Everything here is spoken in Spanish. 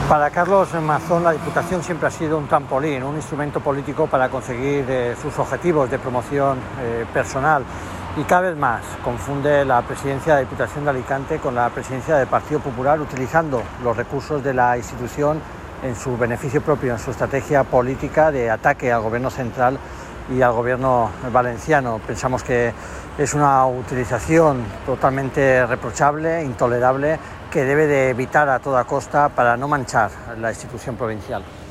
Para Carlos Mazón, la Diputación siempre ha sido un trampolín, un instrumento político para conseguir sus objetivos de promoción personal, y cada vez más confunde la presidencia de la Diputación de Alicante con la presidencia del Partido Popular, utilizando los recursos de la institución en su beneficio propio, en su estrategia política de ataque al Gobierno central y al Gobierno valenciano. Pensamos que es una utilización totalmente reprochable, intolerable, que debe de evitar a toda costa para no manchar la institución provincial.